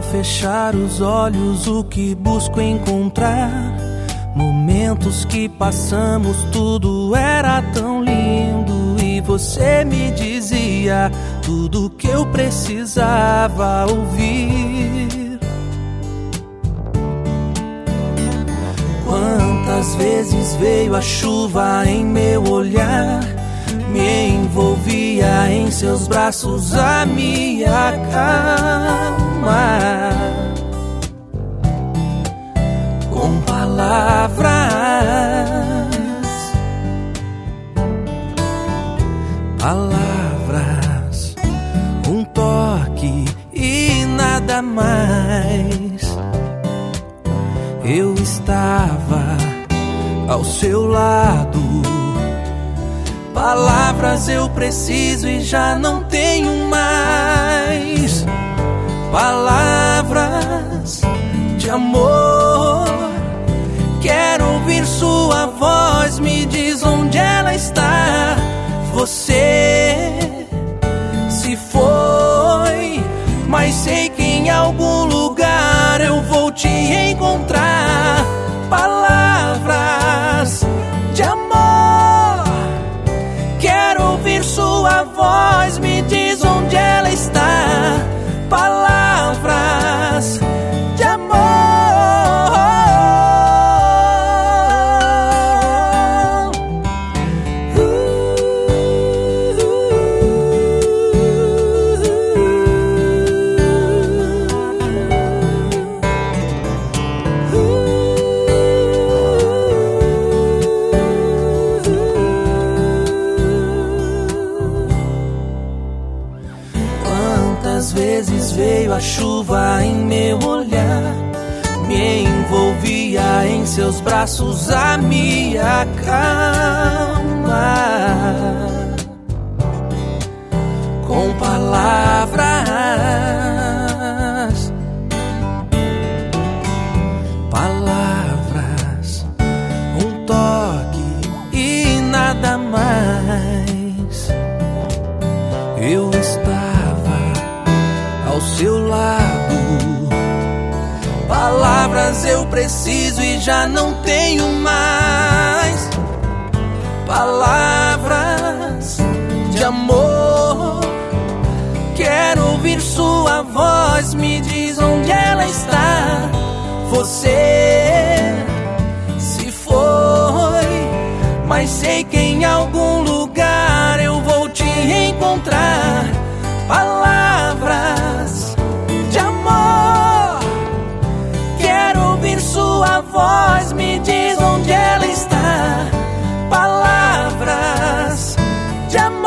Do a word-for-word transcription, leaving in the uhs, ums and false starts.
fechar os olhos, o que busco encontrar? Momentos que passamos, tudo era tão lindo. E você me dizia tudo que eu precisava ouvir. Quantas vezes veio a chuva em meu olhar, me envolvia em seus braços a me acalmar. Com palavras, palavras, um toque e nada mais. Eu estava ao seu lado. Palavras eu preciso e já não tenho mais. Palavras de amor. Quero ouvir sua voz, me diz onde ela está. Você se foi, mas sei que em algum lugar eu vou te encontrar. Palavras de amor. Quero ouvir sua voz, me diz onde ela está. Palavras de amor. Quantas vezes veio a chuva em meu olhar, me envolvia em seus braços a me acalmar. Com palavras, palavras, um toque e nada mais. Eu estava ao seu lado. Palavras eu preciso e já não tenho mais. Palavras de amor. Quero ouvir sua voz, me diz onde ela está. Você se foi, mas sei que em algum lugar eu vou te encontrar. Palavras de amor. Quero ouvir sua voz, me diz onde ela está. Palavras de amor.